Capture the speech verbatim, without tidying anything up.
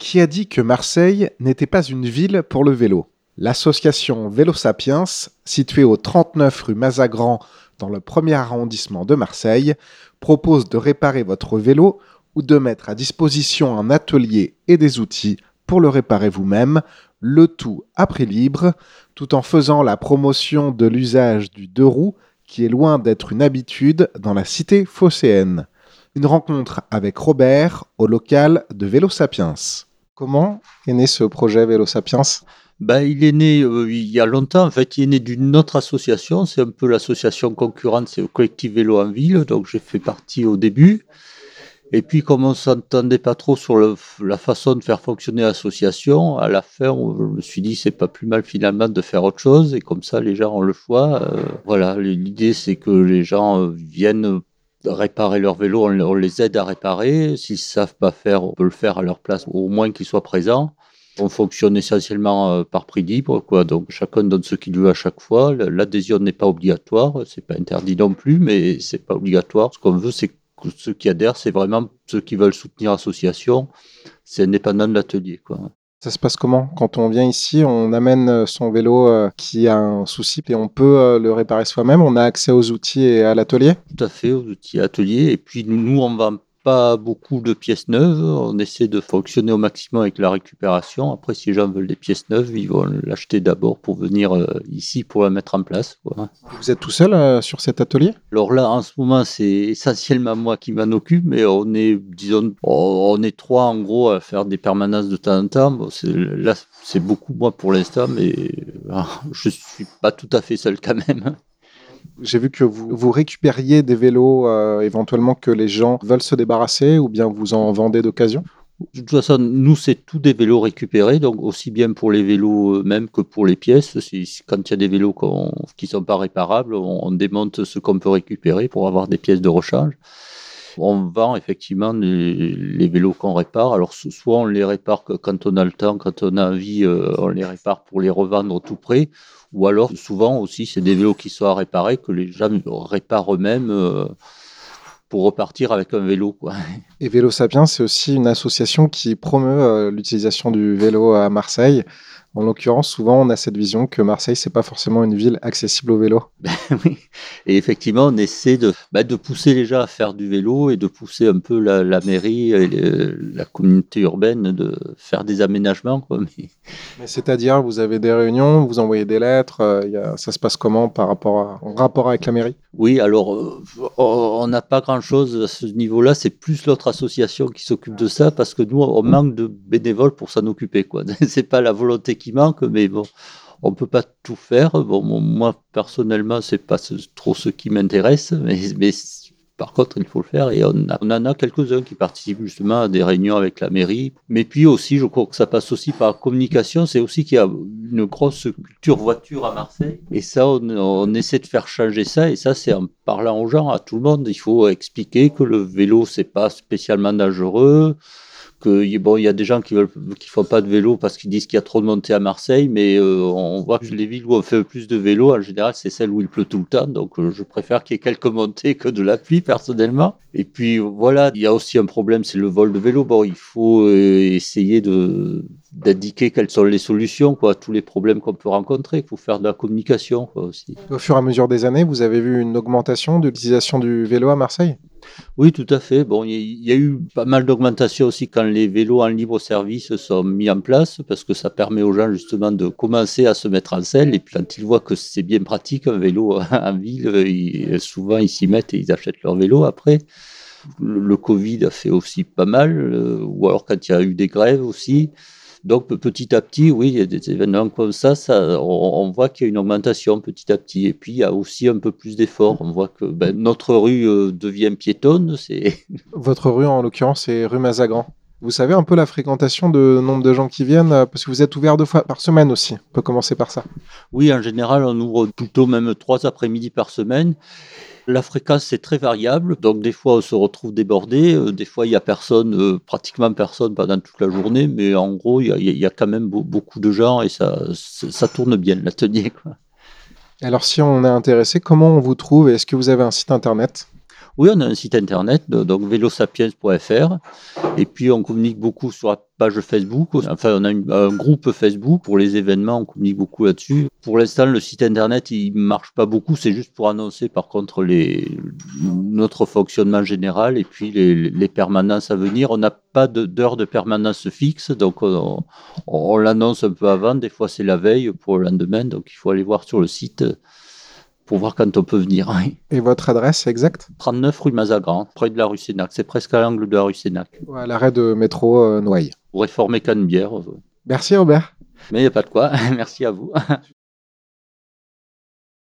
Qui a dit que Marseille n'était pas une ville pour le vélo ? L'association Vélo Sapiens, située au trente-neuf rue Mazagran dans le premier arrondissement de Marseille, propose de réparer votre vélo ou de mettre à disposition un atelier et des outils pour le réparer vous-même, le tout à prix libre, tout en faisant la promotion de l'usage du deux roues qui est loin d'être une habitude dans la cité phocéenne. Une rencontre avec Robert au local de Vélo Sapiens. Comment est né ce projet Vélo Sapiens ? Ben, il est né euh, il y a longtemps. En fait, il est né d'une autre association. C'est un peu l'association concurrente, c'est le collectif Vélo en Ville. Donc, j'ai fait partie au début. Et puis, comme on ne s'entendait pas trop sur le, la façon de faire fonctionner l'association, à la fin, je me suis dit, c'est pas plus mal finalement de faire autre chose. Et comme ça, les gens ont le choix. Euh, voilà, l'idée, c'est que les gens euh, viennent réparer leur vélo, on, on les aide à réparer. S'ils ne savent pas faire, on peut le faire à leur place, au moins qu'ils soient présents. On fonctionne essentiellement euh, par prix libre, quoi. Donc chacun donne ce qu'il veut à chaque fois. L'adhésion n'est pas obligatoire, c'est pas interdit non plus, mais c'est pas obligatoire. Ce qu'on veut, c'est que ceux qui adhèrent, c'est vraiment ceux qui veulent soutenir l'association. C'est indépendant de l'atelier, quoi. Ça se passe comment ? Quand on vient ici, on amène son vélo euh, qui a un souci et on peut euh, le réparer soi-même. On a accès aux outils et à l'atelier ? Tout à fait, aux outils atelier. Et puis nous, nous on vend pas beaucoup de pièces neuves. On essaie de fonctionner au maximum avec la récupération. Après, si les gens veulent des pièces neuves, ils vont l'acheter d'abord pour venir euh, ici pour la mettre en place, quoi. Vous êtes tout seul euh, sur cet atelier ? Alors là, en ce moment, c'est essentiellement moi qui m'en occupe, mais on est, disons, on est trois en gros à faire des permanences de temps en temps. Bon, c'est, là, c'est beaucoup moi pour l'instant, mais je suis pas tout à fait seul quand même. J'ai vu que vous, vous récupériez des vélos euh, éventuellement que les gens veulent se débarrasser ou bien vous en vendez d'occasion ? De toute façon, nous, c'est tous des vélos récupérés, donc aussi bien pour les vélos eux-mêmes que pour les pièces. C'est, quand il y a des vélos qu'on, qui ne sont pas réparables, on, on démonte ce qu'on peut récupérer pour avoir des pièces de rechange. On vend effectivement les, les vélos qu'on répare. Alors, soit on les répare quand on a le temps, quand on a envie, euh, on les répare pour les revendre tout près. Ou alors, souvent aussi, c'est des vélos qui sont à réparer, que les gens réparent eux-mêmes euh, pour repartir avec un vélo, quoi. Et Vélo Sapiens, c'est aussi une association qui promeut euh, l'utilisation du vélo à Marseille. En l'occurrence, souvent, on a cette vision que Marseille, c'est pas forcément une ville accessible au vélo. Ben oui, et effectivement, on essaie de, ben de pousser les gens à faire du vélo et de pousser un peu la, la mairie et le, la communauté urbaine de faire des aménagements, quoi. Mais... Mais c'est-à-dire, vous avez des réunions, vous envoyez des lettres, euh, y a, ça se passe comment par rapport à, en rapport avec la mairie ? Oui, alors, euh, on n'a pas grand-chose à ce niveau-là, c'est plus l'autre association qui s'occupe de ça, parce que nous, on manque de bénévoles pour s'en occuper, quoi. C'est pas la volonté qui manque, mais bon, on peut pas tout faire. Bon, moi, personnellement, c'est pas ce, trop ce qui m'intéresse, mais, mais par contre, il faut le faire, et on, a, on en a quelques-uns qui participent justement à des réunions avec la mairie. Mais puis aussi, je crois que ça passe aussi par la communication, c'est aussi qu'il y a une grosse culture voiture à Marseille, et ça, on, on essaie de faire changer ça, et ça, c'est en parlant aux gens, à tout le monde. Il faut expliquer que le vélo, c'est pas spécialement dangereux, que bon, il y a des gens qui veulent, qui font pas de vélo parce qu'ils disent qu'il y a trop de montées à Marseille, mais euh, on voit que les villes où on fait le plus de vélo, en général, c'est celles où il pleut tout le temps. Donc, euh, je préfère qu'il y ait quelques montées que de la pluie, personnellement. Et puis, voilà, il y a aussi un problème, c'est le vol de vélo. Bon, il faut euh, essayer de, d'indiquer quelles sont les solutions, quoi, tous les problèmes qu'on peut rencontrer. Il faut faire de la communication, quoi, aussi. Au fur et à mesure des années, vous avez vu une augmentation de l'utilisation du vélo à Marseille ? Oui, tout à fait. Bon, il y, y a eu pas mal d'augmentation aussi quand les vélos en libre service sont mis en place, parce que ça permet aux gens justement de commencer à se mettre en selle. Et puis quand ils voient que c'est bien pratique, un vélo en ville, ils, souvent ils s'y mettent et ils achètent leur vélo après. Le, le Covid a fait aussi pas mal, euh, ou alors quand il y a eu des grèves aussi. Donc petit à petit, oui, il y a des événements comme ça, ça on, on voit qu'il y a une augmentation petit à petit. Et puis il y a aussi un peu plus d'efforts. On voit que ben, notre rue euh, devient piétonne. C'est... Votre rue, en l'occurrence, c'est rue Mazagran. Vous savez un peu la fréquentation de nombre de gens qui viennent, parce que vous êtes ouvert deux fois par semaine aussi. On peut commencer par ça. Oui, en général, on ouvre plutôt même trois après-midi par semaine. La fréquence, c'est très variable. Donc, des fois, on se retrouve débordé. Euh, des fois, il n'y a personne, euh, pratiquement personne pendant toute la journée. Mais en gros, il y, y a quand même beau, beaucoup de gens et ça, ça tourne bien, l'atelier, quoi. Alors, si on est intéressé, comment on vous trouve ? Est-ce que vous avez un site internet ? Oui, on a un site internet, donc vélosapiens point f r. Et puis, on communique beaucoup sur la page Facebook. Enfin, on a une, un groupe Facebook pour les événements, on communique beaucoup là-dessus. Pour l'instant, le site internet, il ne marche pas beaucoup. C'est juste pour annoncer, par contre, les, notre fonctionnement général et puis les, les permanences à venir. On n'a pas de, d'heure de permanence fixe, donc on, on l'annonce un peu avant. Des fois, c'est la veille pour le lendemain. Donc, il faut aller voir sur le site pour voir quand on peut venir. Et votre adresse exacte ? trente-neuf rue Mazagran, près de la rue Sénac. C'est presque à l'angle de la rue Sénac. Ouais, à l'arrêt de métro euh, Noailles. Pour réformer Canebière. Merci Robert. Mais il n'y a pas de quoi. Merci à vous.